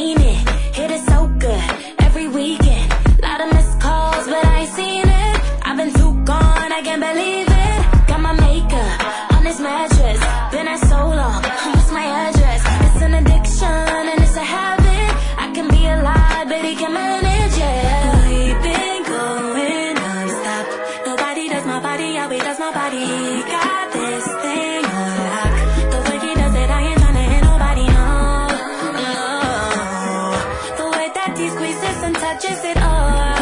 mean it. Hit it so good every weekend. Lot of missed calls, but I ain't seen it. I've been too gone, I can't believe it. Got my makeup on this mattress. Been at so long, what's my address? It's an addiction and it's a habit. I can be a lie, but he can manage it. We've been going non-stop. Nobody does my body, how he does my body. Got this thing on lock. The way he does it, I ain't tryna hit nobody, no. The way that he squeezes and touches it all.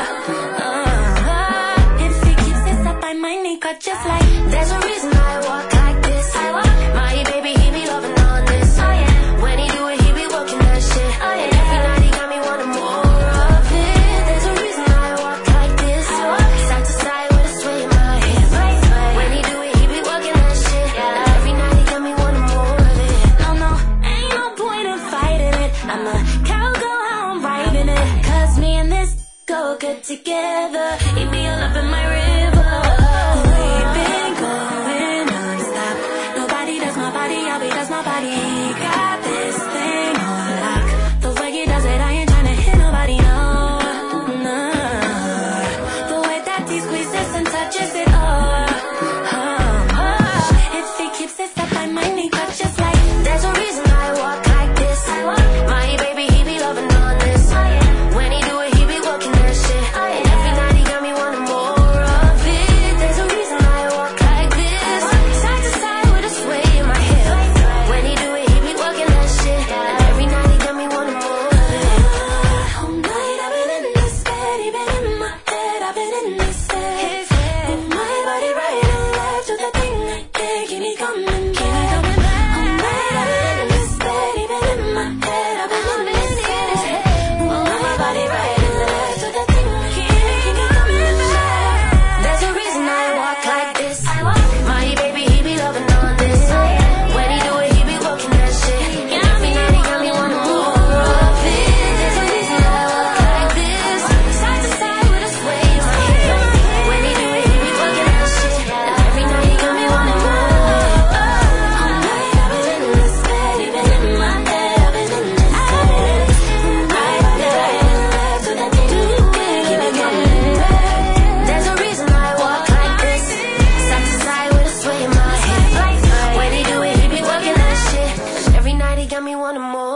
If he keeps this up, I might need cut just like. There's a reason I walk like this. My baby, he be loving on this. When he do it, he be working that shit. Every night he got me wanting more of it. There's a reason I walk like this. Side to side with a sway in my hip. When he do it, he be working that shit. Every night he got me wanting more of it. No, ain't no point in fighting it. I'm a cowgirl, how I'm riding it. Cause me and this go good together. He be all up in my river. We've been going non-stop. Nobody does my body, how he does my body. Got this thing on lock. The way he does it, I ain't tryna hit nobody, no. The way that he squeezes and touches it all. If he keeps this up, I might need cut just like. There's a reason I walk like this. My baby, he be loving on this. When he do it, he be working that shit. Every night he got me wanting more of it. There's a reason I walk like this. Side to side with a sway in my hip. When he do it, he be working that shit. Every night he got me wanting more of it. All night I've been in this bed, he been in my head, I've been in this bed. Move my body right and left to the thing I can't keep me coming back. All night I've been in this bed, he been in my head, I've been in this bed. Move my body right and left to the thing I can't keep me coming back. There's a reason I walk like this. My baby, he be loving on this. When he do it, he be working that shit. Every night he got me wanting more of it. There's a reason I walk like this. Side to side with a sway in my hip. When he do it, he be working that shit. Every night he got me wanting more. All night I've been in this bed, he been in my head, I've been in this bed. My body right and left to the thing you can't keep me coming back. There's a reason I walk like this. Side to side with a sway in my hip. When he do it, he be working that shit. Every night he got me wanting more.